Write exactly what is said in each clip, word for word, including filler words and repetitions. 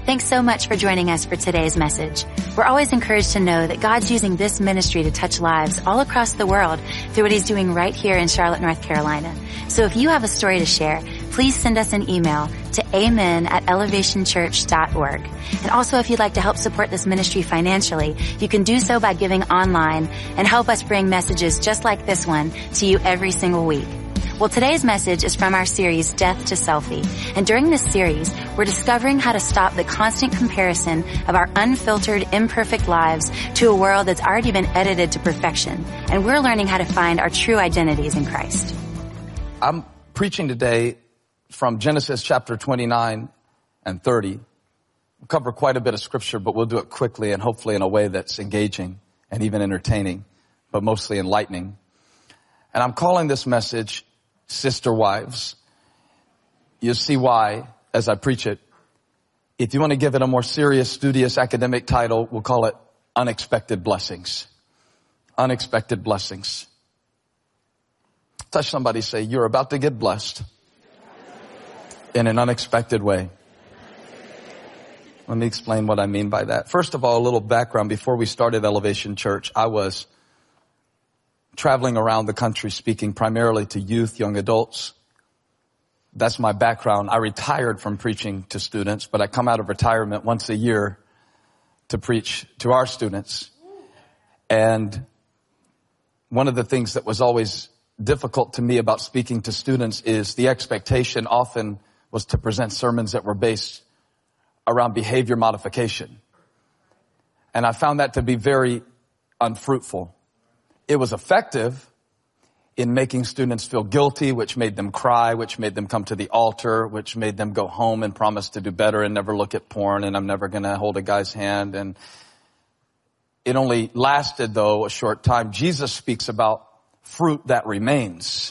Thanks so much for joining us for today's message. We're always encouraged to know that God's using this ministry to touch lives all across the world through what he's doing right here in Charlotte, North Carolina. So if you have a story to share, please send us an email to amen at elevation church dot org. And also, if you'd like to help support this ministry financially, you can do so by giving online and help us bring messages just like this one to you every single week. Well, today's message is from our series, Death to Selfie. And during this series, we're discovering how to stop the constant comparison of our unfiltered, imperfect lives to a world that's already been edited to perfection. And we're learning how to find our true identities in Christ. I'm preaching today from Genesis chapter twenty-nine and thirty. We'll cover quite a bit of scripture, but we'll do it quickly and hopefully in a way that's engaging and even entertaining, but mostly enlightening. And I'm calling this message Sister Wives. You'll see why as I preach it. If you want to give it a more serious, studious, academic title, we'll call it Unexpected Blessings. Unexpected Blessings. Touch somebody, say, you're about to get blessed in an unexpected way. Let me explain what I mean by that. First of all, a little background. Before we started Elevation Church, I was traveling around the country speaking primarily to youth, young adults. That's my background. I retired from preaching to students, but I come out of retirement once a year to preach to our students. And one of the things that was always difficult to me about speaking to students is the expectation often was to present sermons that were based around behavior modification. And I found that to be very unfruitful. It was effective in making students feel guilty, which made them cry, which made them come to the altar, which made them go home and promise to do better and never look at porn, and I'm never going to hold a guy's hand. And it only lasted, though, a short time. Jesus speaks about fruit that remains.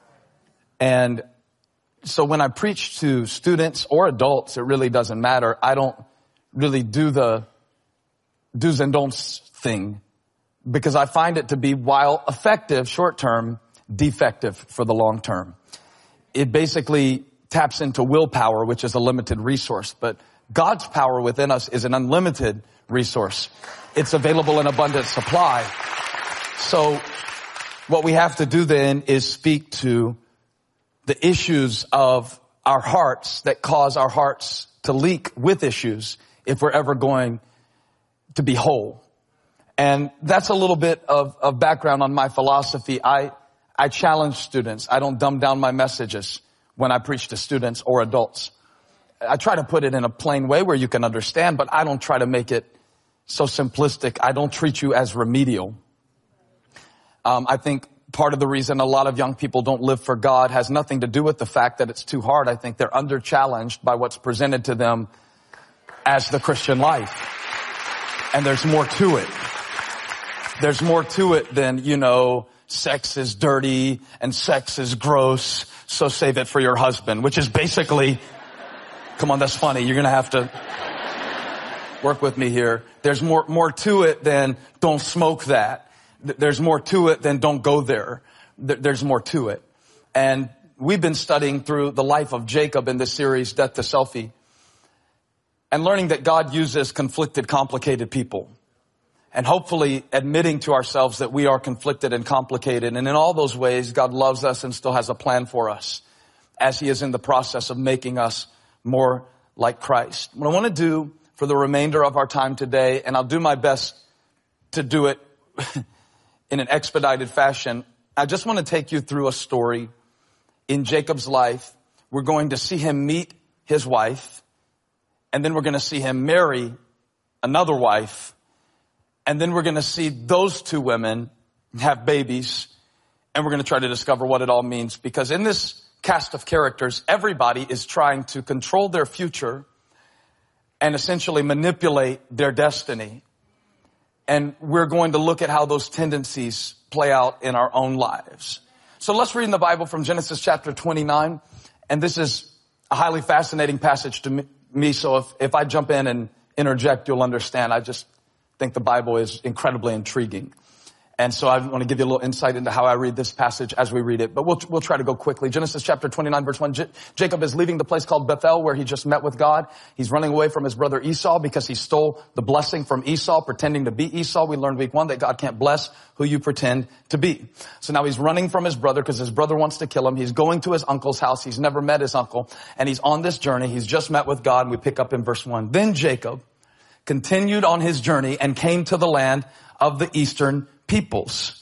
And so when I preach to students or adults, it really doesn't matter. I don't really do the do's and don'ts thing, because I find it to be, while effective short term, defective for the long term. It basically taps into willpower, which is a limited resource, but God's power within us is an unlimited resource. It's available in abundant supply. So what we have to do then is speak to the issues of our hearts that cause our hearts to leak with issues if we're ever going to be whole. And that's a little bit of, of background on my philosophy. I, I challenge students. I don't dumb down my messages when I preach to students or adults. I try to put it in a plain way where you can understand, but I don't try to make it so simplistic. I don't treat you as remedial. Um, I think part of the reason a lot of young people don't live for God has nothing to do with the fact that it's too hard. I think they're under challenged by what's presented to them as the Christian life. And there's more to it. There's more to it than, you know, sex is dirty and sex is gross, so save it for your husband, which is basically, come on, that's funny. You're going to have to work with me here. There's more, more to it than don't smoke that. There's more to it than don't go there. There's more to it. And we've been studying through the life of Jacob in this series, Death to Selfie, and learning that God uses conflicted, complicated people. And hopefully admitting to ourselves that we are conflicted and complicated. And in all those ways, God loves us and still has a plan for us as he is in the process of making us more like Christ. What I want to do for the remainder of our time today, and I'll do my best to do it in an expedited fashion, I just want to take you through a story in Jacob's life. We're going to see him meet his wife, and then we're going to see him marry another wife. And then we're going to see those two women have babies, and we're going to try to discover what it all means. Because in this cast of characters, everybody is trying to control their future and essentially manipulate their destiny. And we're going to look at how those tendencies play out in our own lives. So let's read in the Bible from Genesis chapter twenty-nine. And this is a highly fascinating passage to me. So if, if I jump in and interject, you'll understand. I just think the Bible is incredibly intriguing. And so I want to give you a little insight into how I read this passage as we read it. But we'll, we'll try to go quickly. Genesis chapter twenty-nine, verse one. J- Jacob is leaving the place called Bethel where he just met with God. He's running away from his brother Esau because he stole the blessing from Esau, pretending to be Esau. We learned week one that God can't bless who you pretend to be. So now he's running from his brother because his brother wants to kill him. He's going to his uncle's house. He's never met his uncle. And he's on this journey. He's just met with God. And we pick up in verse one. Then Jacob continued on his journey and came to the land of the eastern peoples.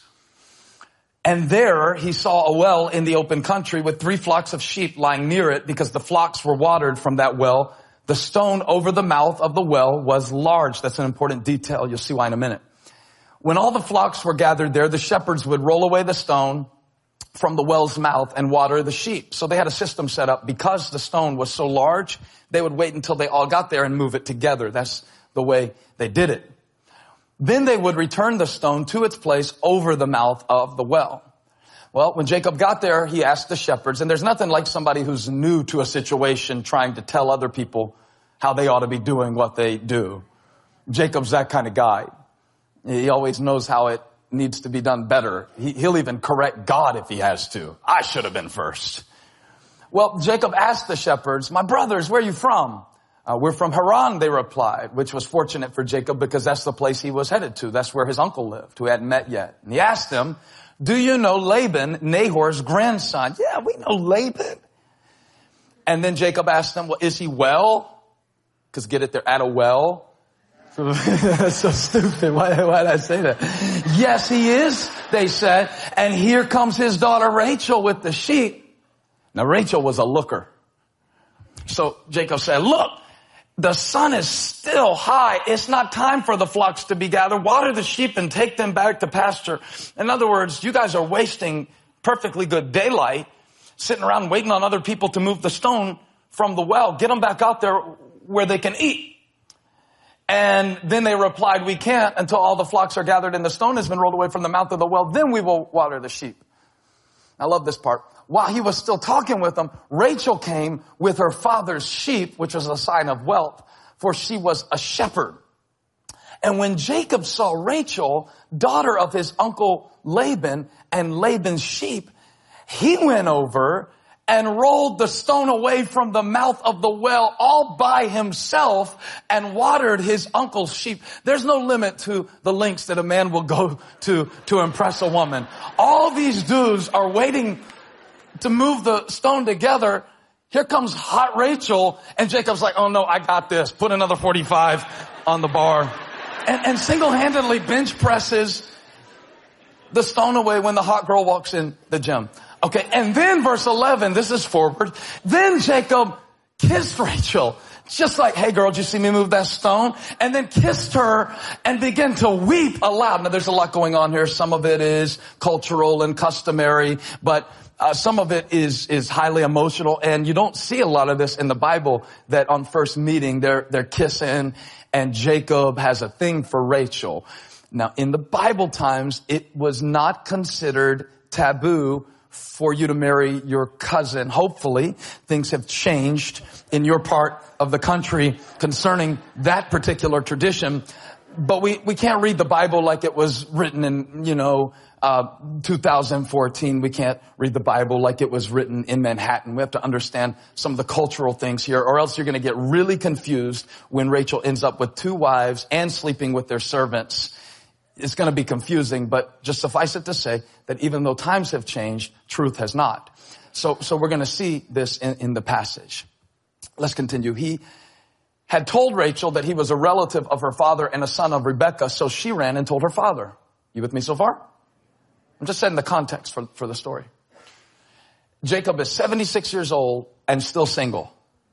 And there he saw a well in the open country with three flocks of sheep lying near it because the flocks were watered from that well. The stone over the mouth of the well was large. That's an important detail. You'll see why in a minute. When all the flocks were gathered there, the shepherds would roll away the stone from the well's mouth and water the sheep. So they had a system set up. Because the stone was so large, they would wait until they all got there and move it together. That's the way they did it. Then they would return the stone to its place over the mouth of the well. Well, when Jacob got there, he asked the shepherds, and there's nothing like somebody who's new to a situation trying to tell other people how they ought to be doing what they do. Jacob's that kind of guy. He always knows how it needs to be done better. He, he'll even correct God if he has to. I should have been first. Well, Jacob asked the shepherds, my brothers, where are you from? Uh, we're from Haran, they replied, which was fortunate for Jacob because that's the place he was headed to. That's where his uncle lived, who hadn't met yet. And he asked them, do you know Laban, Nahor's grandson? Yeah, we know Laban. And then Jacob asked them, well, is he well? Because get it, they're at a well. That's so stupid. Why, why did I say that? Yes, he is, they said. And here comes his daughter Rachel with the sheep. Now, Rachel was a looker. So Jacob said, look, the sun is still high. It's not time for the flocks to be gathered. Water the sheep and take them back to pasture. In other words, you guys are wasting perfectly good daylight sitting around waiting on other people to move the stone from the well. Get them back out there where they can eat. And then they replied, we can't until all the flocks are gathered and the stone has been rolled away from the mouth of the well. Then we will water the sheep. I love this part. While he was still talking with them, Rachel came with her father's sheep, which was a sign of wealth, for she was a shepherd. And when Jacob saw Rachel, daughter of his uncle Laban, and Laban's sheep, he went over and rolled the stone away from the mouth of the well all by himself and watered his uncle's sheep. There's no limit to the lengths that a man will go to to impress a woman. All these dudes are waiting to move the stone together. Here comes hot Rachel, and Jacob's like, oh no, I got this. Put another forty-five on the bar. And, and single-handedly bench presses the stone away when the hot girl walks in the gym. Okay, and then verse eleven, this is forward. Then Jacob kissed Rachel. Just like, hey girl, did you see me move that stone? And then kissed her and began to weep aloud. Now there's a lot going on here. Some of it is cultural and customary, but uh, some of it is, is highly emotional. And you don't see a lot of this in the Bible, that on first meeting they're, they're kissing and Jacob has a thing for Rachel. Now in the Bible times, it was not considered taboo for you to marry your cousin. Hopefully, things have changed in your part of the country concerning that particular tradition. But we, we can't read the Bible like it was written in, you know, uh, two thousand fourteen. We can't read the Bible like it was written in Manhattan. We have to understand some of the cultural things here, or else you're going to get really confused when Rachel ends up with two wives and sleeping with their servants. It's going to be confusing, but just suffice it to say that even though times have changed, truth has not. So, so we're going to see this in, in the passage. Let's continue. He had told Rachel that he was a relative of her father and a son of Rebekah, so she ran and told her father. You with me so far? I'm just setting the context for, for the story. Jacob is seventy-six years old and still single.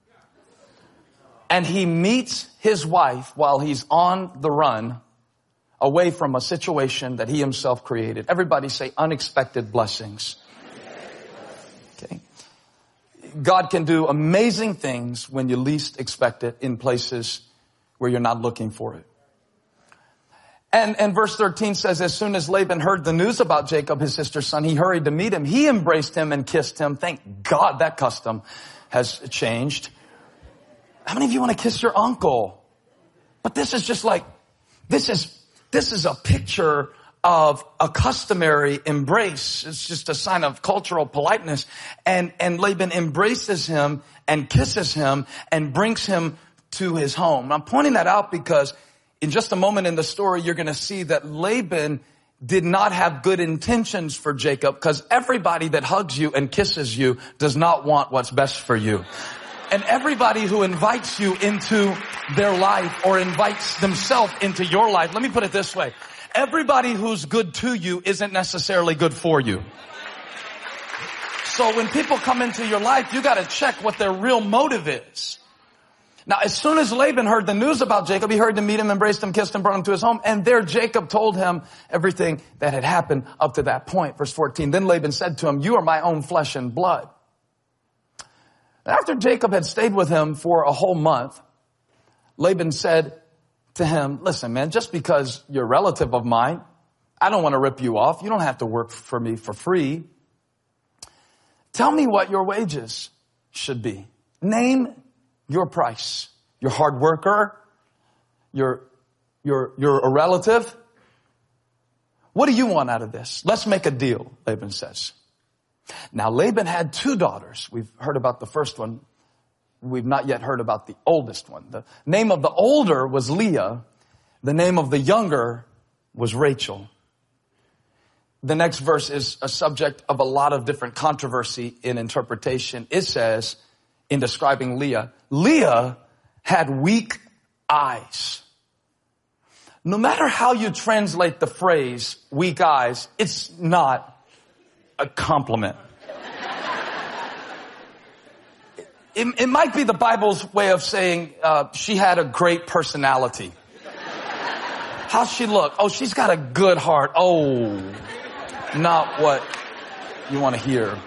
And he meets his wife while he's on the run, away from a situation that he himself created. Everybody say unexpected blessings. Okay. God can do amazing things when you least expect it, in places where you're not looking for it. And, and verse thirteen says, as soon as Laban heard the news about Jacob, his sister's son, he hurried to meet him. He embraced him and kissed him. Thank God that custom has changed. How many of you want to kiss your uncle? But this is just like, this is This is a picture of a customary embrace. It's just a sign of cultural politeness. And, and Laban embraces him and kisses him and brings him to his home. I'm pointing that out because in just a moment in the story, you're going to see that Laban did not have good intentions for Jacob, because everybody that hugs you and kisses you does not want what's best for you. And everybody who invites you into their life or invites themselves into your life, let me put it this way. Everybody who's good to you isn't necessarily good for you. So when people come into your life, you got to check what their real motive is. Now, as soon as Laban heard the news about Jacob, he hurried to meet him, embraced him, kissed him, brought him to his home. And there Jacob told him everything that had happened up to that point. Verse fourteen, then Laban said to him, you are my own flesh and blood. After Jacob had stayed with him for a whole month, Laban said to him, listen, man, just because you're a relative of mine, I don't want to rip you off. You don't have to work for me for free. Tell me what your wages should be. Name your price. You're a hard worker. You're, you're, you're a relative. What do you want out of this? Let's make a deal, Laban says. Now, Laban had two daughters. We've heard about the first one. We've not yet heard about the oldest one. The name of the older was Leah. The name of the younger was Rachel. The next verse is a subject of a lot of different controversy in interpretation. It says, in describing Leah, Leah had weak eyes. No matter how you translate the phrase weak eyes, it's not a compliment. It, it might be the Bible's way of saying uh, she had a great personality. How's she look? Oh, she's got a good heart. Oh, not what you want to hear.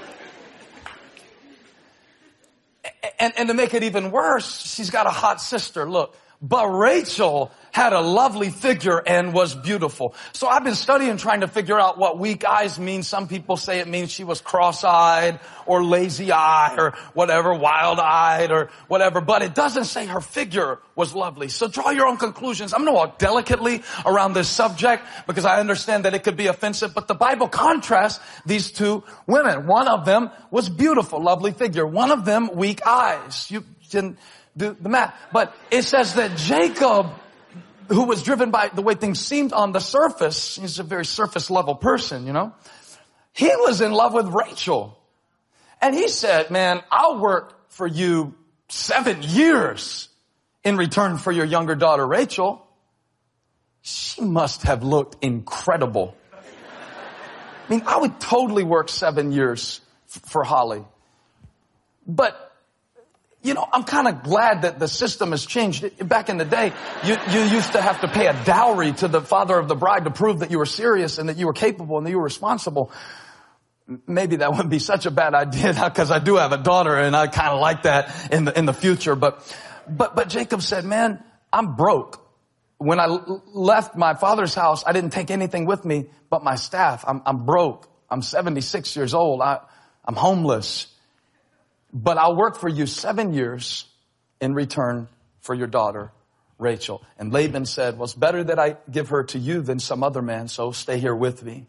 And, and to make it even worse, she's got a hot sister. Look, but Rachel had a lovely figure and was beautiful. So I've been studying, trying to figure out what weak eyes mean. Some people say it means she was cross-eyed or lazy-eyed or whatever, wild-eyed or whatever. But it doesn't say her figure was lovely. So draw your own conclusions. I'm going to walk delicately around this subject because I understand that it could be offensive. But the Bible contrasts these two women. One of them was beautiful, lovely figure. One of them, weak eyes. You can do the math. But it says that Jacob, who was driven by the way things seemed on the surface, he's a very surface level person, you know, he was in love with Rachel. And he said, man, I'll work for you seven years in return for your younger daughter, Rachel. She must have looked incredible. I mean, I would totally work seven years f- for Holly. But you know, I'm kind of glad that the system has changed. Back in the day, you, you used to have to pay a dowry to the father of the bride to prove that you were serious and that you were capable and that you were responsible. Maybe that wouldn't be such a bad idea because I do have a daughter and I kind of like that in the, in the future. But, but, but Jacob said, man, I'm broke. When I l- left my father's house, I didn't take anything with me but my staff. I'm, I'm broke. I'm seventy-six years old. I, I'm homeless. But I'll work for you seven years in return for your daughter, Rachel. And Laban said, well, it's better that I give her to you than some other man, so stay here with me.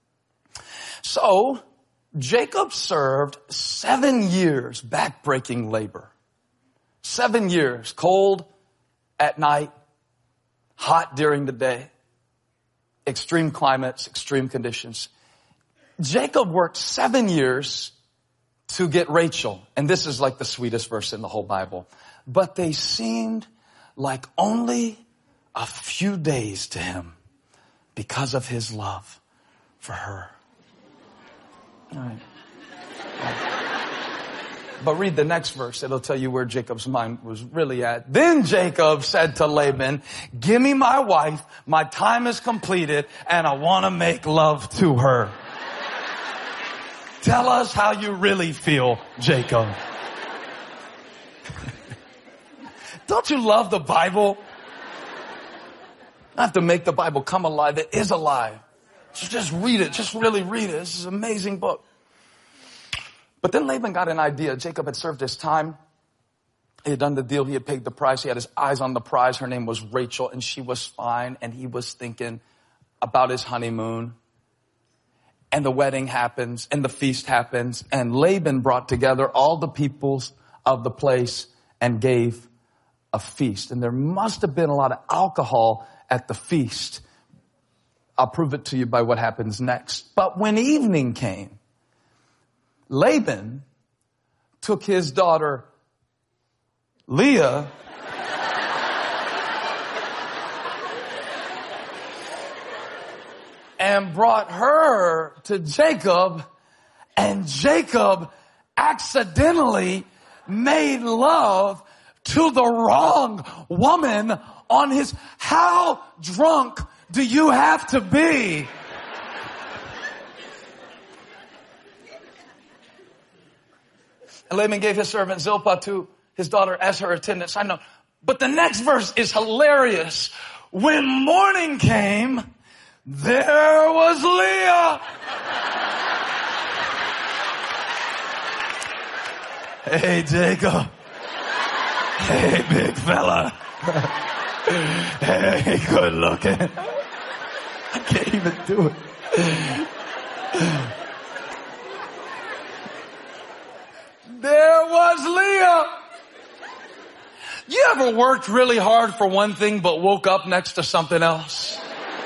So Jacob served seven years backbreaking labor. Seven years, cold at night, hot during the day, extreme climates, extreme conditions. Jacob worked seven years to get Rachel. And this is like the sweetest verse in the whole Bible. But they seemed like only a few days to him because of his love for her. All right. But read the next verse. It'll tell you where Jacob's mind was really at. Then Jacob said to Laban, give me my wife. My time is completed and I want to make love to her. Tell us how you really feel, Jacob. Don't you love the Bible? I have to make the Bible come alive. It is alive. So just read it. Just really read it. This is an amazing book. But then Laban got an idea. Jacob had served his time. He had done the deal. He had paid the price. He had his eyes on the prize. Her name was Rachel, and she was fine. And he was thinking, about his honeymoon. And the wedding happens and the feast happens. And Laban brought together all the peoples of the place and gave a feast. And there must have been a lot of alcohol at the feast. I'll prove it to you by what happens next. But when evening came, Laban took his daughter Leah and brought her to Jacob, and Jacob accidentally made love to the wrong woman on his... How drunk do you have to be? And Laban gave his servant Zilpah to his daughter as her attendant. I know. But the next verse is hilarious. When morning came, there was Leah. Hey, Jacob. Hey, big fella. Hey, good looking. I can't even do it. There was Leah. You ever worked really hard for one thing but woke up next to something else?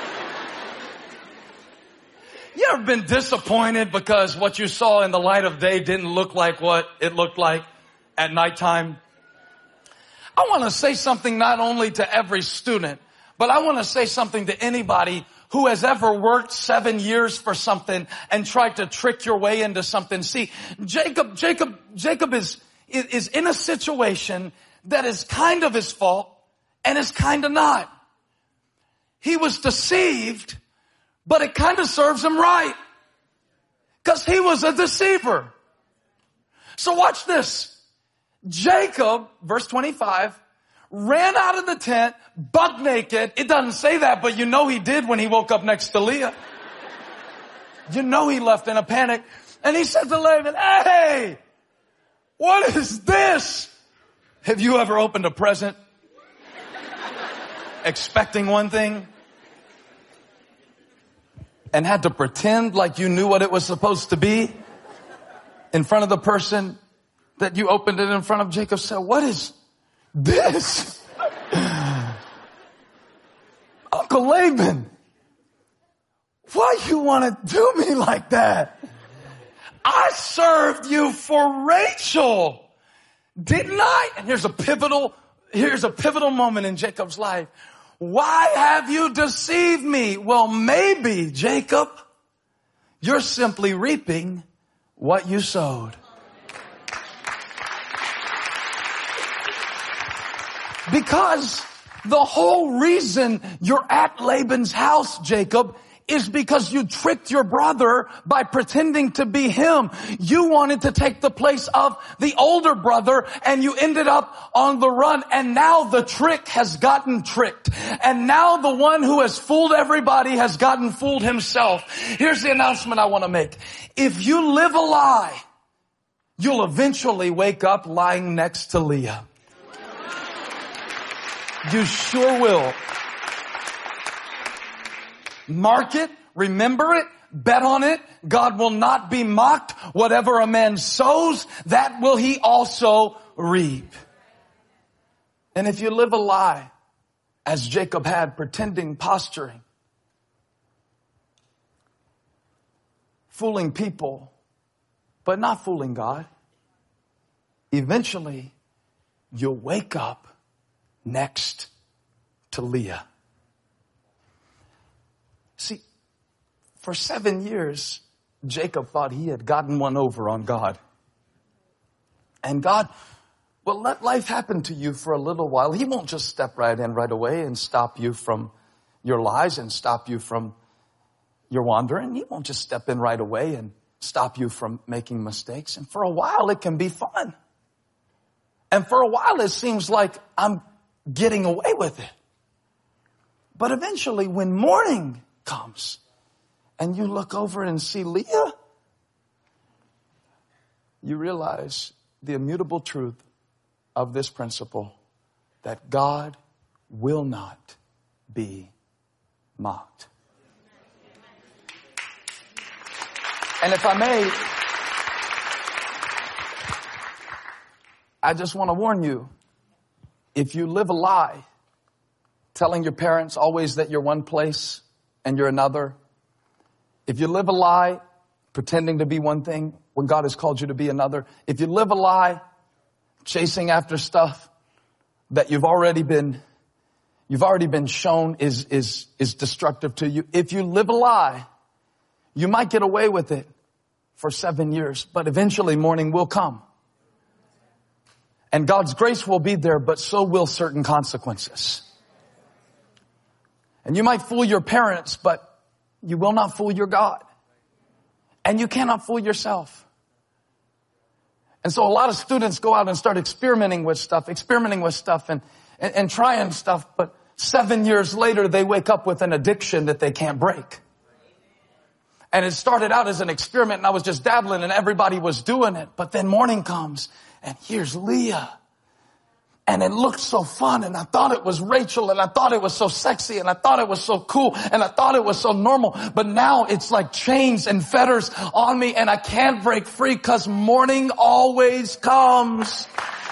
You ever been disappointed because what you saw in the light of day didn't look like what it looked like at nighttime? I want to say something not only to every student, but I want to say something to anybody who has ever worked seven years for something and tried to trick your way into something. See, Jacob, Jacob, Jacob is, is in a situation that is kind of his fault and is kind of not. He was deceived, but it kind of serves him right because he was a deceiver. So watch this. Jacob, verse twenty-five, ran out of the tent, buck naked. It doesn't say that, but you know he did when he woke up next to Leah. You know he left in a panic. And he said to Laban, hey, what is this? Have you ever opened a present expecting one thing and had to pretend like you knew what it was supposed to be in front of the person that you opened it in front of? Jacob said, what is this? Uncle Laban, why you want to do me like that? I served you for Rachel, didn't I? And here's a pivotal, here's a pivotal moment in Jacob's life. Why have you deceived me? Well, maybe, Jacob, you're simply reaping what you sowed. Because the whole reason you're at Laban's house, Jacob, is because you tricked your brother by pretending to be him. You wanted to take the place of the older brother and you ended up on the run. And now the trick has gotten tricked. And now the one who has fooled everybody has gotten fooled himself. Here's the announcement I want to make. If you live a lie, you'll eventually wake up lying next to Leah. You sure will. Mark it, remember it, bet on it. God will not be mocked. Whatever a man sows, that will he also reap. And if you live a lie, as Jacob had, pretending, posturing, fooling people, but not fooling God, eventually you'll wake up next to Leah. See, for seven years, Jacob thought he had gotten one over on God. And God will let life happen to you for a little while. He won't just step right in right away and stop you from your lies and stop you from your wandering. He won't just step in right away and stop you from making mistakes. And for a while, it can be fun. And for a while, it seems like I'm getting away with it. But eventually, when morning comes and you look over and see Leah, you realize the immutable truth of this principle that God will not be mocked. And if I may, I just want to warn you, if you live a lie, telling your parents always that you're one place and you're another, if you live a lie, pretending to be one thing when God has called you to be another, if you live a lie, chasing after stuff that you've already been, you've already been shown is, is, is destructive to you, if you live a lie, you might get away with it for seven years, but eventually morning will come. And God's grace will be there, but so will certain consequences. And you might fool your parents, but you will not fool your God. And you cannot fool yourself. And so a lot of students go out and start experimenting with stuff, experimenting with stuff and, and, and trying stuff, but seven years later they wake up with an addiction that they can't break. And it started out as an experiment and I was just dabbling and everybody was doing it. But then morning comes and here's Leah. And it looked so fun and I thought it was Rachel and I thought it was so sexy and I thought it was so cool and I thought it was so normal. But now it's like chains and fetters on me and I can't break free because morning always comes.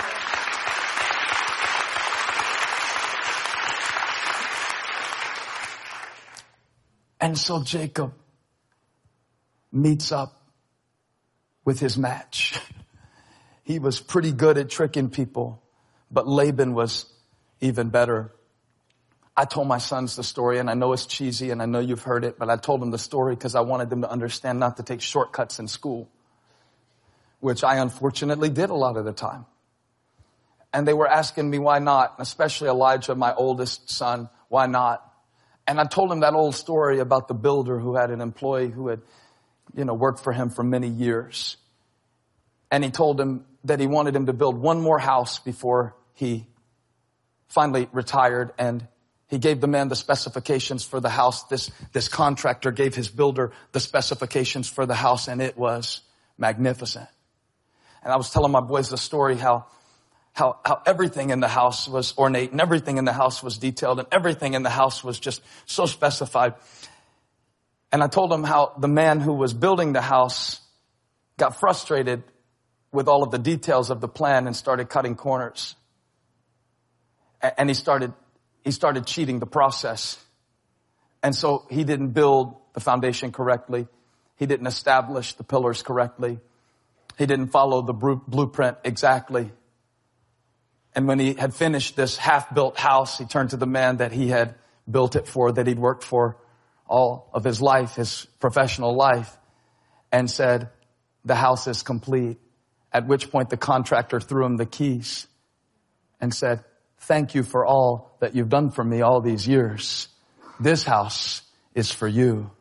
And so Jacob meets up with his match. He was pretty good at tricking people. But Laban was even better. I told my sons the story, and I know it's cheesy, and I know you've heard it, but I told them the story because I wanted them to understand not to take shortcuts in school, which I unfortunately did a lot of the time. And they were asking me why not, especially Elijah, my oldest son, why not? And I told him that old story about the builder who had an employee who had, you know, worked for him for many years. And he told him that he wanted him to build one more house before he finally retired, and he gave the man the specifications for the house. This, this contractor gave his builder the specifications for the house, and it was magnificent. And I was telling my boys the story how, how, how everything in the house was ornate and everything in the house was detailed and everything in the house was just so specified. And I told them how the man who was building the house got frustrated with all of the details of the plan and started cutting corners. And he started, he started cheating the process. And so he didn't build the foundation correctly. He didn't establish the pillars correctly. He didn't follow the blueprint exactly. And when he had finished this half-built house, he turned to the man that he had built it for, that he'd worked for all of his life, his professional life, and said, the house is complete. At which point the contractor threw him the keys and said, thank you for all that you've done for me all these years. This house is for you.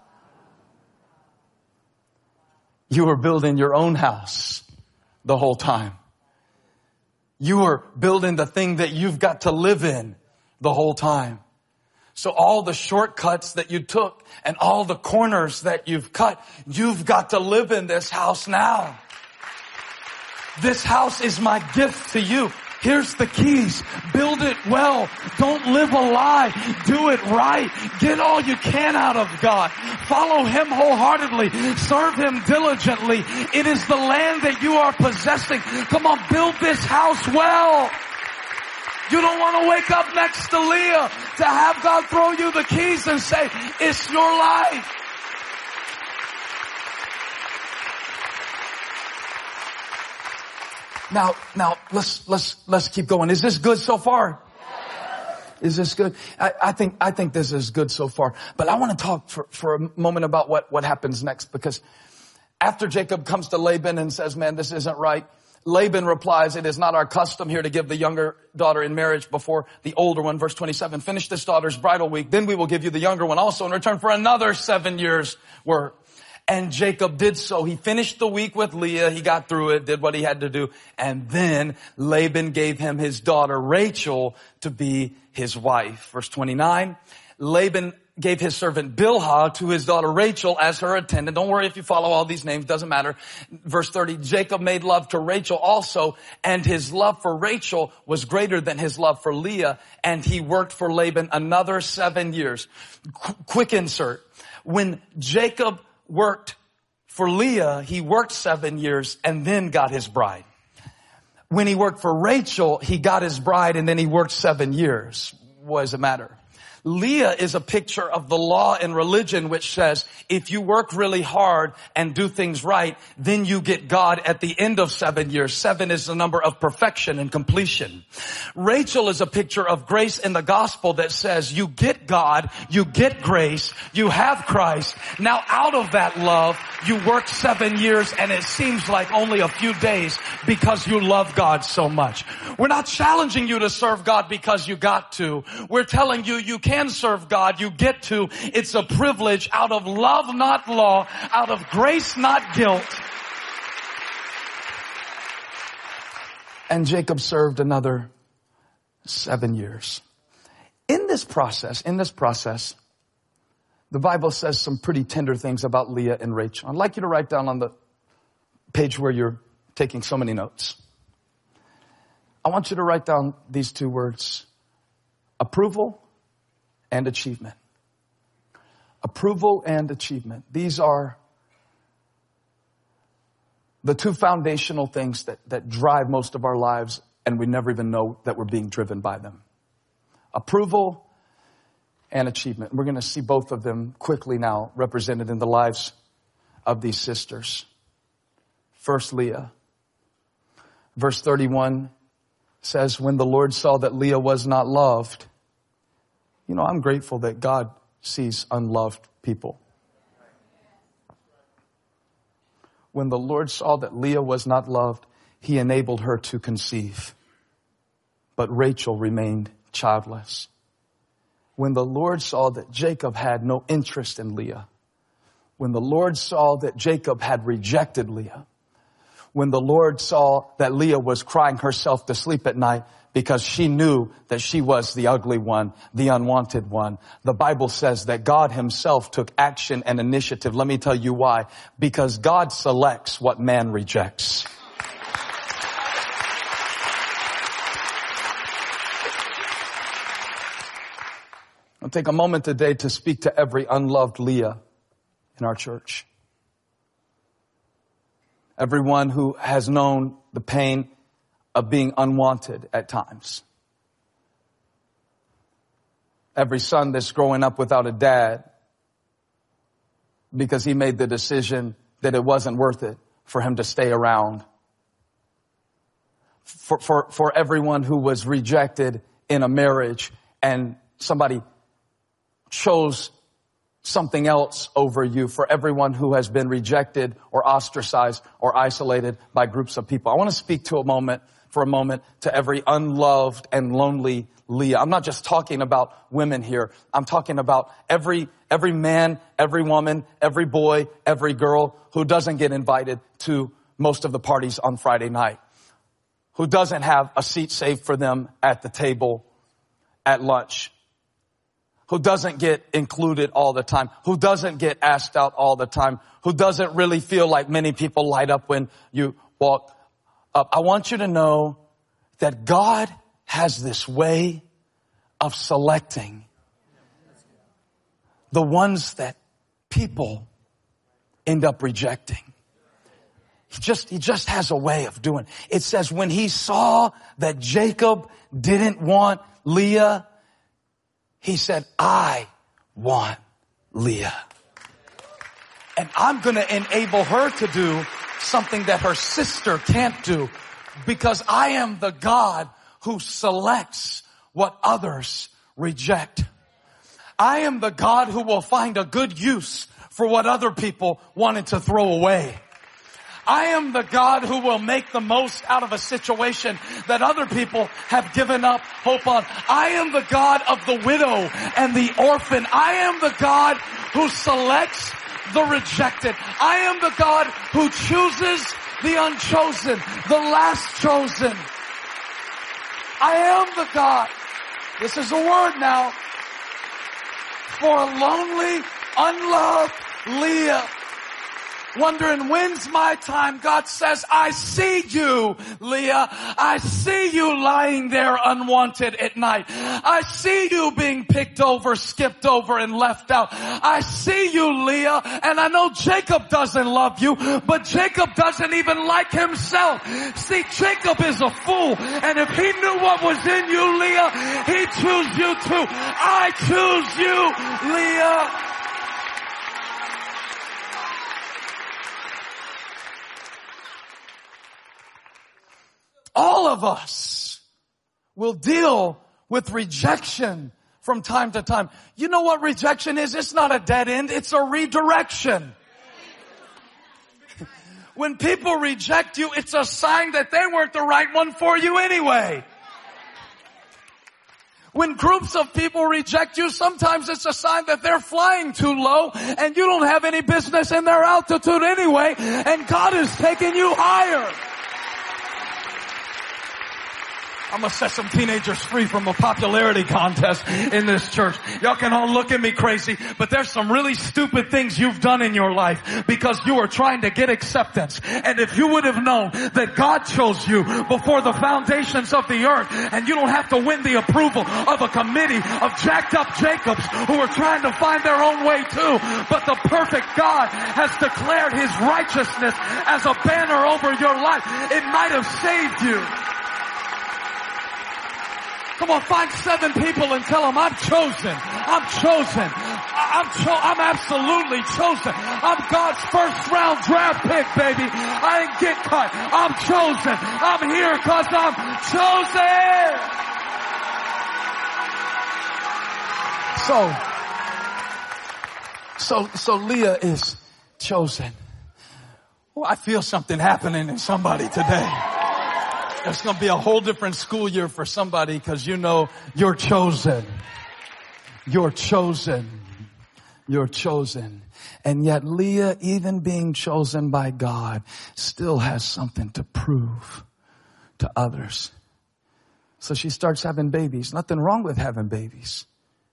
You were building your own house the whole time. You were building the thing that you've got to live in the whole time. So all the shortcuts that you took and all the corners that you've cut, you've got to live in this house now. This house is my gift to you. Here's the keys. Build it well. Don't live a lie. Do it right. Get all you can out of God. Follow Him wholeheartedly. Serve Him diligently. It is the land that you are possessing. Come on, build this house well. You don't want to wake up next to Leah to have God throw you the keys and say, it's your life. Now, now let's, let's, let's keep going. Is this good so far? Is this good? I, I think, I think this is good so far. But I want to talk for, for a moment about what, what happens next, because after Jacob comes to Laban and says, man, this isn't right, Laban replies, it is not our custom here to give the younger daughter in marriage before the older one. Verse twenty-seven, finish this daughter's bridal week. Then we will give you the younger one also in return for another seven years' work. And Jacob did so. He finished the week with Leah. He got through it, did what he had to do. And then Laban gave him his daughter Rachel to be his wife. Verse twenty-nine, Laban gave his servant Bilhah to his daughter Rachel as her attendant. Don't worry if you follow all these names, doesn't matter. Verse thirty, Jacob made love to Rachel also, and his love for Rachel was greater than his love for Leah, and he worked for Laban another seven years. Qu- quick insert. When Jacob worked For Leah, he worked seven years and then got his bride. When he worked for Rachel, he got his bride and then he worked seven years. What does it matter? Leah is a picture of the law and religion, which says if you work really hard and do things right, then you get God at the end of seven years. Seven is the number of perfection and completion. Rachel is a picture of grace in the gospel that says you get God, you get grace, you have Christ. Now out of that love, you work seven years and it seems like only a few days because you love God so much. We're not challenging you to serve God because you got to. We're telling you you can serve God, you get to. It's a privilege out of love, not law, out of grace, not guilt. And Jacob served another seven years. In this process, in this process, the Bible says some pretty tender things about Leah and Rachel. I'd like you to write down on the page where you're taking so many notes. I want you to write down these two words: approval and achievement. Approval and achievement. These are the two foundational things that, that drive most of our lives, and we never even know that we're being driven by them. Approval and achievement. We're going to see both of them quickly now represented in the lives of these sisters. First, Leah. Verse thirty-one says, when the Lord saw that Leah was not loved. You know, I'm grateful that God sees unloved people. When the Lord saw that Leah was not loved, he enabled her to conceive. But Rachel remained childless. When the Lord saw that Jacob had no interest in Leah, when the Lord saw that Jacob had rejected Leah, when the Lord saw that Leah was crying herself to sleep at night because she knew that she was the ugly one, the unwanted one, the Bible says that God himself took action and initiative. Let me tell you why. Because God selects what man rejects. I'll take a moment today to speak to every unloved Leah in our church. Everyone who has known the pain of being unwanted at times. Every son that's growing up without a dad because he made the decision that it wasn't worth it for him to stay around. For, for, for everyone who was rejected in a marriage and somebody chose something else over you. For everyone who has been rejected or ostracized or isolated by groups of people. I want to speak to a moment, for a moment, to every unloved and lonely Leah. I'm not just talking about women here. I'm talking about every, every man, every woman, every boy, every girl who doesn't get invited to most of the parties on Friday night. Who doesn't have a seat saved for them at the table at lunch. Who doesn't get included all the time, who doesn't get asked out all the time, who doesn't really feel like many people light up when you walk up. I want you to know that God has this way of selecting the ones that people end up rejecting. He just, he just has a way of doing it. It says when he saw that Jacob didn't want Leah, he said, I want Leah. And I'm going to enable her to do something that her sister can't do, because I am the God who selects what others reject. I am the God who will find a good use for what other people wanted to throw away. I am the God who will make the most out of a situation that other people have given up hope on. I am the God of the widow and the orphan. I am the God who selects the rejected. I am the God who chooses the unchosen, the last chosen. I am the God. This is a word now for a lonely, unloved Leah. wondering when's my time. God says, I see you, Leah. I see you lying there unwanted at night. I see you being picked over, skipped over, and left out. I see you, Leah. And I know Jacob doesn't love you, but Jacob doesn't even like himself. See, Jacob is a fool. And if he knew what was in you, Leah, he'd choose you too. I choose you, Leah. All of us will deal with rejection from time to time. You know what rejection is? It's not a dead end. It's a redirection. When people reject you, it's a sign that they weren't the right one for you anyway. When groups of people reject you, sometimes it's a sign that they're flying too low and you don't have any business in their altitude anyway, and God is taking you higher. I'm going to set some teenagers free from a popularity contest in this church. Y'all can all look at me crazy, but there's some really stupid things you've done in your life because you are trying to get acceptance. And if you would have known that God chose you before the foundations of the earth, and you don't have to win the approval of a committee of jacked up Jacobs who are trying to find their own way too, but the perfect God has declared his righteousness as a banner over your life, it might have saved you. Come on, find seven people and tell them, I'm chosen. I'm chosen. I'm cho- I'm absolutely chosen. I'm God's first round draft pick, baby. I didn't get cut. I'm chosen. I'm here because I'm chosen. So, so, so Leah is chosen. Oh, I feel something happening in somebody today. It's going to be a whole different school year for somebody because you know you're chosen. You're chosen. You're chosen. And yet Leah, even being chosen by God, still has something to prove to others. So she starts having babies. Nothing wrong with having babies.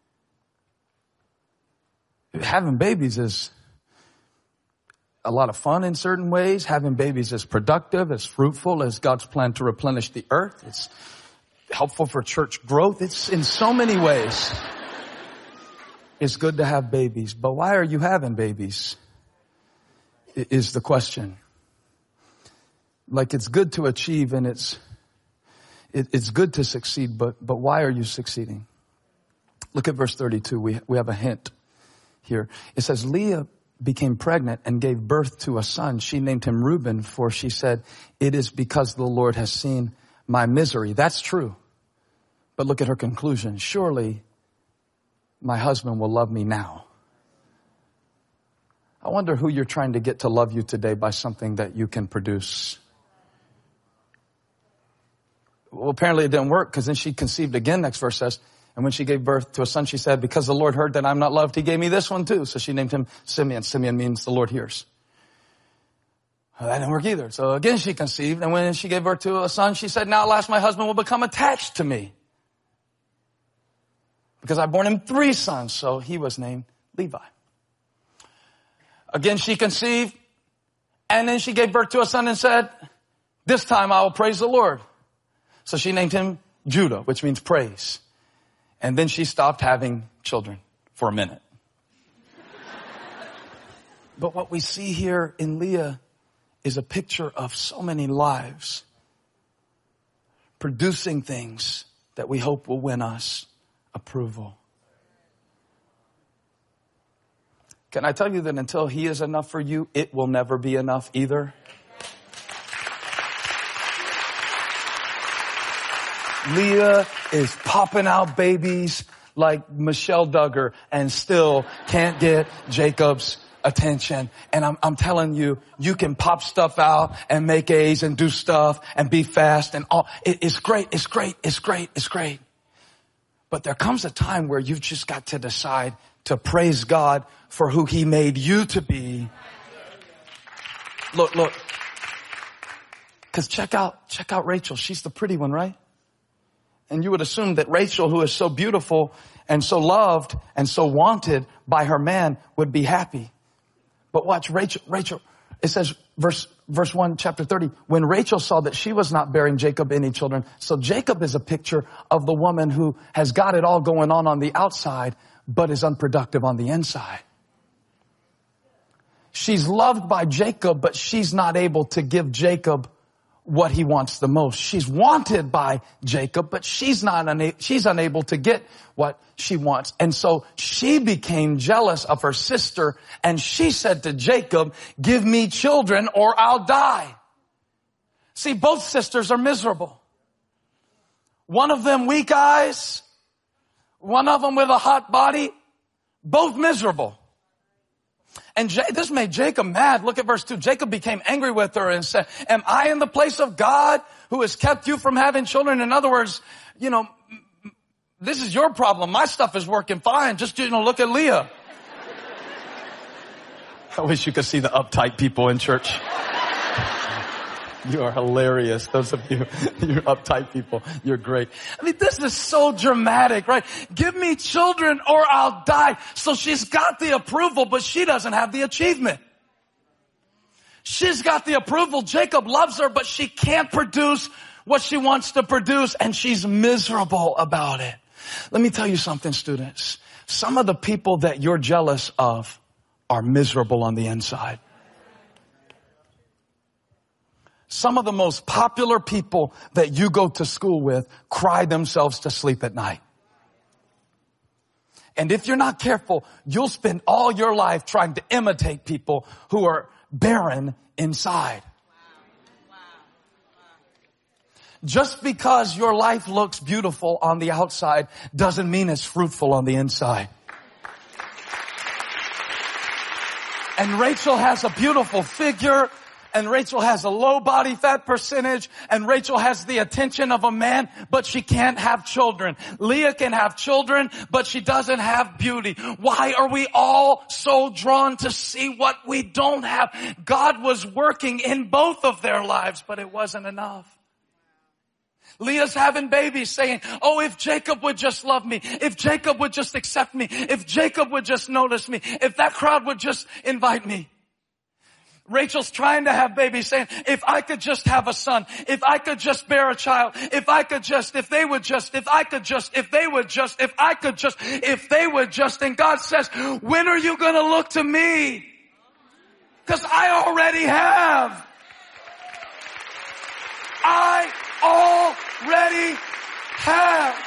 Having babies is a lot of fun in certain ways. Having babies is productive, it's fruitful, it's God's plan to replenish the earth. It's helpful for church growth. It's in so many ways. It's good to have babies. But why are you having babies? Is the question. Like, it's good to achieve and it's it, it's good to succeed, but but why are you succeeding? Look at verse thirty-two. We we have a hint here. It says, Leah became pregnant and gave birth to a son. She named him Reuben, for she said, it is because the Lord has seen my misery. That's true. But look at her conclusion. Surely my husband will love me now. I wonder who you're trying to get to love you today by something that you can produce. Well, apparently it didn't work, because then she conceived again. Next verse says, and when she gave birth to a son, she said, because the Lord heard that I'm not loved, he gave me this one too. So she named him Simeon. Simeon means the Lord hears. Well, that didn't work either. So again she conceived, and when she gave birth to a son, she said, now at last my husband will become attached to me, because I born him three sons. So he was named Levi. Again she conceived, and then she gave birth to a son and said, this time I will praise the Lord. So she named him Judah, which means praise. And then she stopped having children for a minute. But what we see here in Leah is a picture of so many lives producing things that we hope will win us approval. Can I tell you that until he is enough for you, it will never be enough either? Leah is popping out babies like Michelle Duggar and still can't get Jacob's attention. And I'm, I'm telling you, you can pop stuff out and make A's and do stuff and be fast and all. It, it's great. It's great. It's great. It's great. But there comes a time where you've just got to decide to praise God for who he made you to be. Look, look. Cause check out, check out Rachel. She's the pretty one, right? And you would assume that Rachel, who is so beautiful and so loved and so wanted by her man, would be happy. But watch, Rachel, Rachel, It says, verse, verse one, chapter thirty, when Rachel saw that she was not bearing Jacob any children. So Jacob is a picture of the woman who has got it all going on on the outside, but is unproductive on the inside. She's loved by Jacob, but she's not able to give Jacob what he wants the most. She's wanted by Jacob, but she's not una- she's unable to get what she wants. And so she became jealous of her sister, and she said to Jacob, give me children or I'll die. See, both sisters are miserable. One of them weak eyes, one of them with a hot body, both miserable. And J- this made Jacob mad. Look at verse two. Jacob became angry with her and said, am I in the place of God who has kept you from having children? In other words, you know, this is your problem. My stuff is working fine. Just, you know, look at Leah. I wish you could see the uptight people in church. You are hilarious. Those of you, you're uptight people, you're great. I mean, this is so dramatic, right? Give me children or I'll die. So she's got the approval, but she doesn't have the achievement. She's got the approval. Jacob loves her, but she can't produce what she wants to produce, and she's miserable about it. Let me tell you something, students. Some of the people that you're jealous of are miserable on the inside. Some of the most popular people that you go to school with cry themselves to sleep at night. And if you're not careful, you'll spend all your life trying to imitate people who are barren inside. Wow. Wow. Wow. Just because your life looks beautiful on the outside doesn't mean it's fruitful on the inside. And Rachel has a beautiful figure. And Rachel has a low body fat percentage, and Rachel has the attention of a man, but she can't have children. Leah can have children, but she doesn't have beauty. Why are we all so drawn to see what we don't have? God was working in both of their lives, but it wasn't enough. Leah's having babies saying, oh, if Jacob would just love me, if Jacob would just accept me, if Jacob would just notice me, if that crowd would just invite me. Rachel's trying to have babies saying, if I could just have a son, if I could just bear a child, if I could just, if they would just, if I could just, if they would just, if I could just, if they would just. And God says, when are you going to look to me? Because I already have. I already have.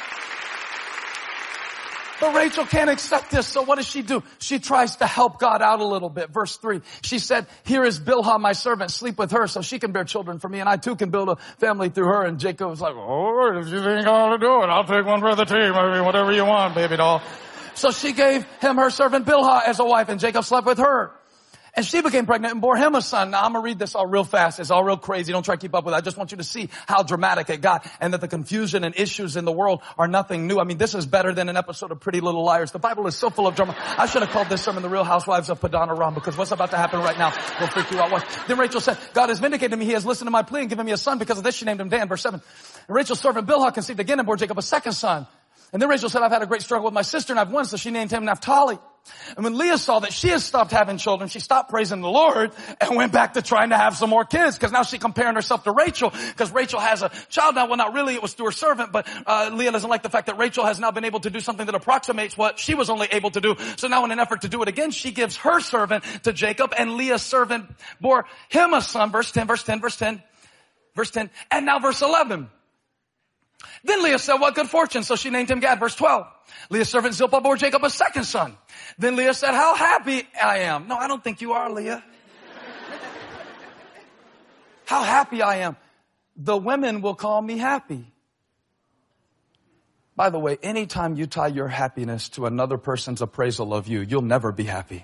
But Rachel can't accept this, so what does she do? She tries to help God out a little bit. Verse three, she said, here is Bilhah, my servant, sleep with her so she can bear children for me, and I too can build a family through her. And Jacob was like, oh, if you think I ought to do it, I'll take one for the team. I mean, whatever you want, baby doll. So she gave him her servant Bilhah as a wife, and Jacob slept with her. And she became pregnant and bore him a son. Now I'm going to read this all real fast. It's all real crazy. Don't try to keep up with it. I just want you to see how dramatic it got, and that the confusion and issues in the world are nothing new. I mean, this is better than an episode of Pretty Little Liars. The Bible is so full of drama. I should have called this sermon The Real Housewives of Padanaram, because what's about to happen right now will freak you out. Watch. Then Rachel said, God has vindicated me. He has listened to my plea and given me a son. Because of this, she named him Dan. Verse seven. And Rachel's servant Bilhah conceived again and bore Jacob a second son. And then Rachel said, I've had a great struggle with my sister and I've won, so she named him Naphtali. And when Leah saw that she had stopped having children, she stopped praising the Lord and went back to trying to have some more kids, because now she's comparing herself to Rachel, because Rachel has a child now. Well, not really. It was through her servant, but uh, Leah doesn't like the fact that Rachel has now been able to do something that approximates what she was only able to do. So now in an effort to do it again, she gives her servant to Jacob, and Leah's servant bore him a son. Verse ten, verse ten, verse ten, verse ten, and now verse eleven. Then Leah said, what good fortune. So she named him Gad. Verse twelve. Leah's servant Zilpah bore Jacob a second son. Then Leah said, how happy I am. No, I don't think you are, Leah. How happy I am. The women will call me happy. By the way, anytime you tie your happiness to another person's appraisal of you, you'll never be happy.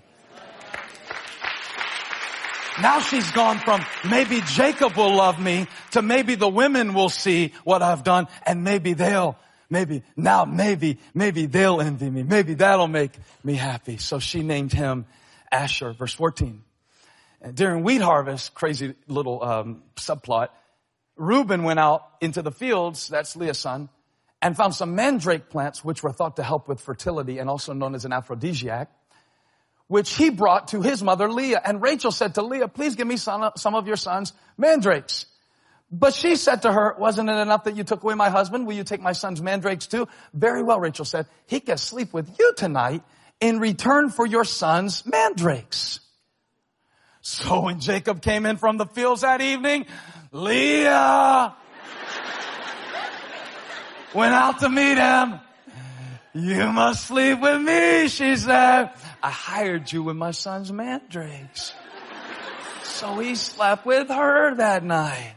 Now she's gone from maybe Jacob will love me to maybe the women will see what I've done, and maybe they'll, maybe, now maybe, maybe they'll envy me. Maybe that'll make me happy. So she named him Asher. Verse fourteen. And during wheat harvest, crazy little um, subplot, Reuben went out into the fields, that's Leah's son, and found some mandrake plants which were thought to help with fertility and also known as an aphrodisiac. which he brought to his mother Leah. And Rachel said to Leah, please give me some, some of your son's mandrakes. But she said to her, wasn't it enough that you took away my husband? Will you take my son's mandrakes too? Very well, Rachel said, he can sleep with you tonight in return for your son's mandrakes. So when Jacob came in from the fields that evening, Leah went out to meet him. You must sleep with me, she said. I hired you with my son's mandrakes. So he slept with her that night.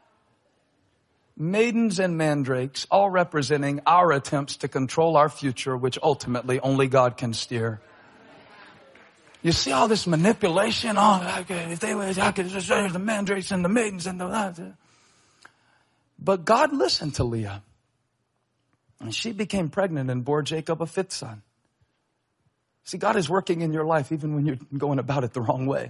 Maidens and mandrakes, all representing our attempts to control our future, which ultimately only God can steer. You see all this manipulation? Oh, okay, if they were, I could just say the mandrakes and the maidens and the... But God listened to Leah. And she became pregnant and bore Jacob a fifth son. See, God is working in your life even when you're going about it the wrong way.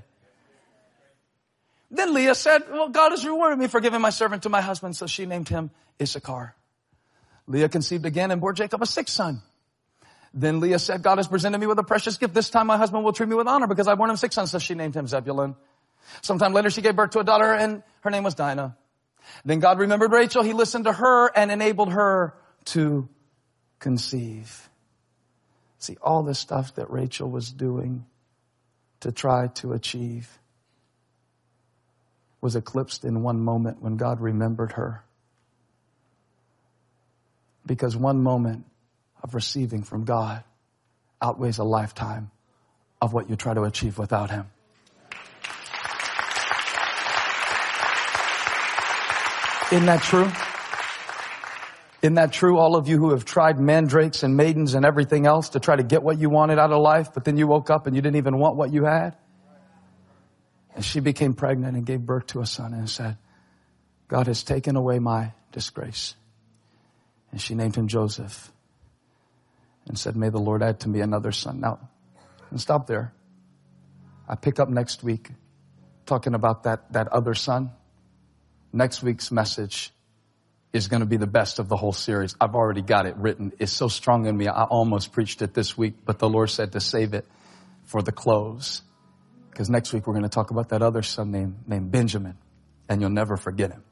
Then Leah said, well, God has rewarded me for giving my servant to my husband. So she named him Issachar. Leah conceived again and bore Jacob a sixth son. Then Leah said, God has presented me with a precious gift. This time my husband will treat me with honor because I born him six sons. So she named him Zebulun. Sometime later she gave birth to a daughter and her name was Dinah. Then God remembered Rachel. He listened to her and enabled her to conceive. See, all the stuff that Rachel was doing to try to achieve was eclipsed in one moment when God remembered her. Because one moment of receiving from God outweighs a lifetime of what you try to achieve without him. Isn't that true? Isn't that true? All of you who have tried mandrakes and maidens and everything else to try to get what you wanted out of life, but then you woke up and you didn't even want what you had. And she became pregnant and gave birth to a son and said, God has taken away my disgrace. And she named him Joseph and said, may the Lord add to me another son. Now, and stop there. I pick up next week talking about that, that other son. Next week's message is going to be the best of the whole series. I've already got it written. It's so strong in me. I almost preached it this week, but the Lord said to save it for the close. Because next week we're going to talk about that other son named, named Benjamin, and you'll never forget him.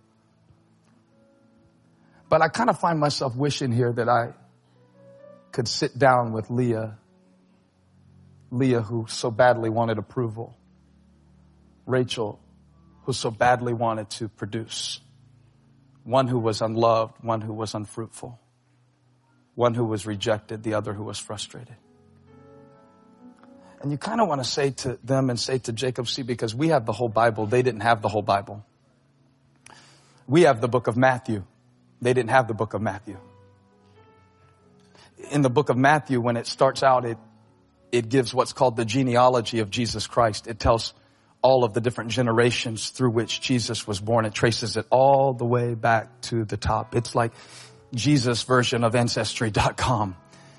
But I kind of find myself wishing here that I could sit down with Leah, Leah who so badly wanted approval, Rachel who so badly wanted to produce, one who was unloved, one who was unfruitful, one who was rejected, the other who was frustrated. And you kind of want to say to them and say to Jacob, see, because we have the whole Bible, they didn't have the whole Bible. We have the book of Matthew. They didn't have the book of Matthew. In the book of Matthew, when it starts out, it, it gives what's called the genealogy of Jesus Christ. It tells all of the different generations through which Jesus was born. It traces it all the way back to the top. It's like Jesus' version of ancestry dot com.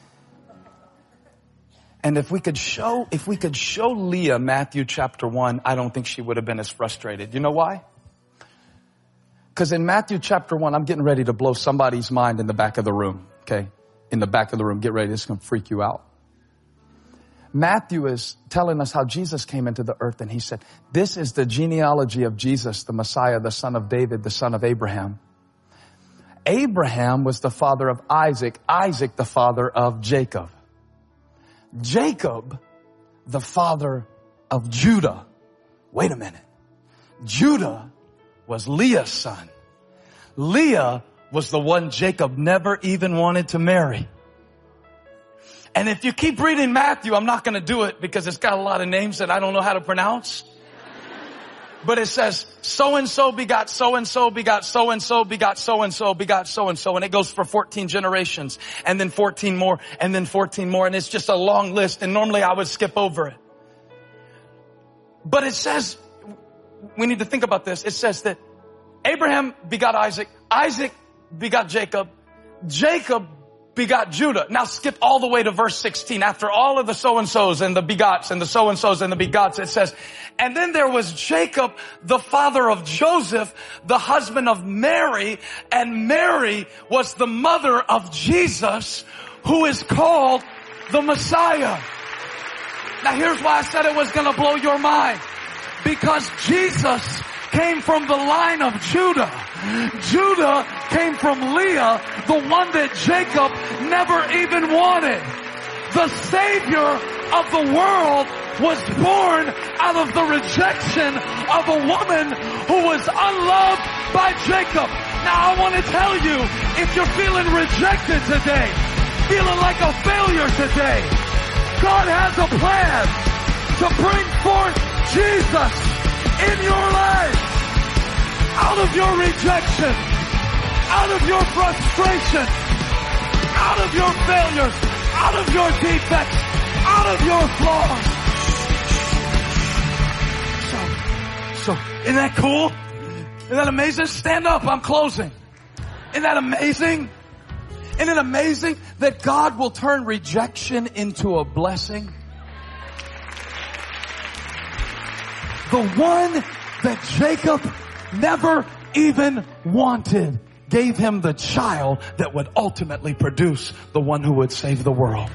And if we could show, if we could show Leah Matthew chapter one, I don't think she would have been as frustrated. You know why? Because in Matthew chapter one, I'm getting ready to blow somebody's mind in the back of the room. Okay. In the back of the room. Get ready. This is going to freak you out. Matthew is telling us how Jesus came into the earth, and he said, this is the genealogy of Jesus, the Messiah, the son of David, the son of Abraham. Abraham was the father of Isaac, Isaac the father of Jacob. Jacob, the father of Judah. Wait a minute. Judah was Leah's son. Leah was the one Jacob never even wanted to marry. And if you keep reading Matthew, I'm not going to do it because it's got a lot of names that I don't know how to pronounce. But it says, so-and-so begot so-and-so begot so-and-so begot so-and-so begot so-and-so. And it goes for fourteen generations and then fourteen more and then fourteen more. And it's just a long list. And normally I would skip over it. But it says, we need to think about this. It says that Abraham begot Isaac. Isaac begot Jacob. Jacob begot Judah. Now skip all the way to verse sixteen. After all of the so-and-sos and the begots and the so-and-sos and the begots, it says, and then there was Jacob, the father of Joseph, the husband of Mary, and Mary was the mother of Jesus, who is called the Messiah. Now here's why I said it was going to blow your mind. Because Jesus came from the line of Judah. Judah came from Leah, the one that Jacob never even wanted. The Savior of the world was born out of the rejection of a woman who was unloved by Jacob. Now I want to tell you, if you're feeling rejected today, feeling like a failure today, God has a plan to bring forth Jesus in your life. Out of your rejection, out of your frustration, out of your failures, out of your defects, out of your flaws. So, so, isn't that cool? Isn't that amazing? Stand up, I'm closing. Isn't that amazing? Isn't it amazing that God will turn rejection into a blessing? The one that Jacob never even wanted gave him the child that would ultimately produce the one who would save the world.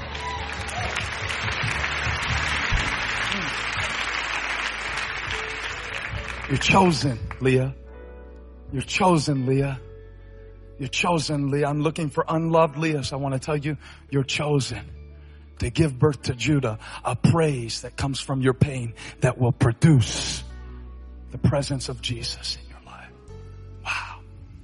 You're chosen, Leah. You're chosen, Leah. You're chosen, Leah. I'm looking for unloved Leah, so I want to tell you, you're chosen to give birth to Judah, a praise that comes from your pain that will produce the presence of Jesus in your life. Wow.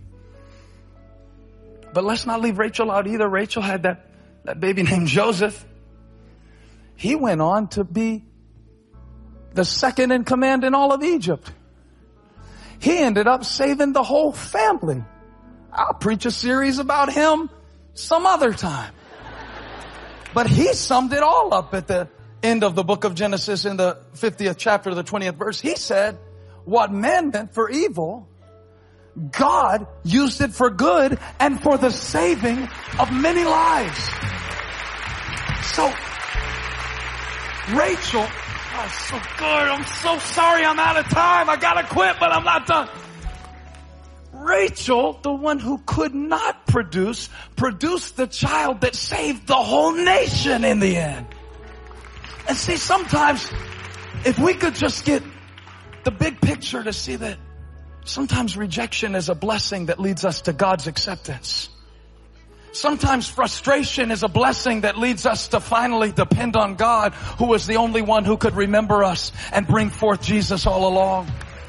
But let's not leave Rachel out either. Rachel had that, that baby named Joseph. He went on to be the second in command in all of Egypt. He ended up saving the whole family. I'll preach a series about him some other time. But he summed it all up at the end of the book of Genesis in the fiftieth chapter, the twentieth verse. He said, what man meant for evil, God used it for good and for the saving of many lives. So, Rachel, oh, so good. I'm so sorry I'm out of time. I gotta quit, but I'm not done. Rachel, the one who could not produce, produced the child that saved the whole nation in the end. And see, sometimes if we could just get the big picture to see that sometimes rejection is a blessing that leads us to God's acceptance. Sometimes frustration is a blessing that leads us to finally depend on God, who is the only one who could remember us and bring forth Jesus all along.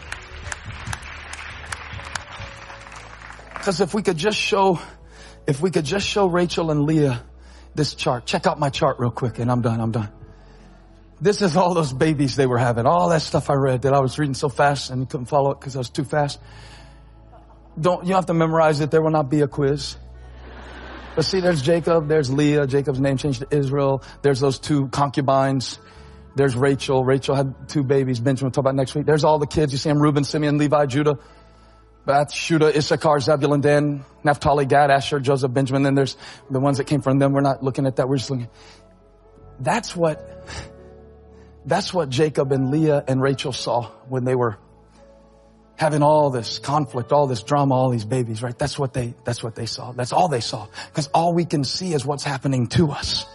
Because if we could just show, if we could just show Rachel and Leah this chart. Check out my chart real quick and I'm done, I'm done. This is all those babies they were having. All that stuff I read that I was reading so fast and you couldn't follow it because I was too fast. Don't, you don't have to memorize it. There will not be a quiz. But see, there's Jacob, there's Leah. Jacob's name changed to Israel. There's those two concubines. There's Rachel. Rachel had two babies. Benjamin, we'll talk about next week. There's all the kids. You see them, Reuben, Simeon, Levi, Judah, Bathsheba, Issachar, Zebulun, Dan, Naphtali, Gad, Asher, Joseph, Benjamin. Then there's the ones that came from them. We're not looking at that. We're just looking. That's what, that's what Jacob and Leah and Rachel saw when they were having all this conflict, all this drama, all these babies, right? That's what they, that's what they saw. That's all they saw. Because all we can see is what's happening to us.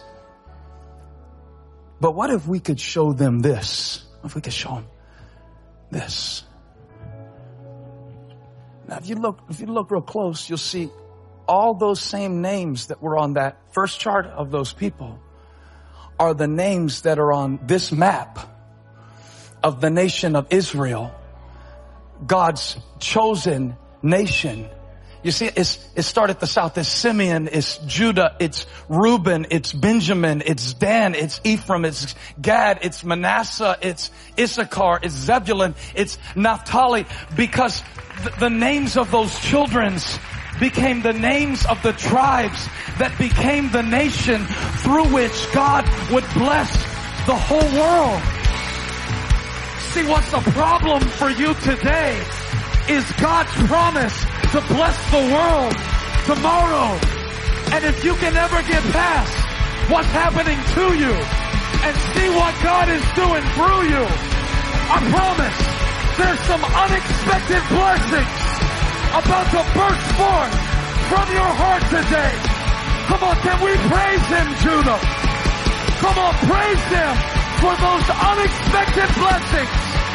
But what if we could show them this? What if we could show them this? Now, if you look, if you look real close, you'll see all those same names that were on that first chart of those people are the names that are on this map of the nation of Israel, God's chosen nation. You see, it's, it started at the south. It's Simeon, it's Judah, it's Reuben, it's Benjamin, it's Dan, it's Ephraim, it's Gad, it's Manasseh, it's Issachar, it's Zebulun, it's Naphtali, because th- the names of those children's became the names of the tribes that became the nation through which God would bless the whole world. See, what's the problem for you today is God's promise to bless the world tomorrow. And if you can ever get past what's happening to you and see what God is doing through you, I promise there's some unexpected blessings about to burst forth from your heart today. Come on, can we praise Him, Judah? Come on, praise Him for those unexpected blessings.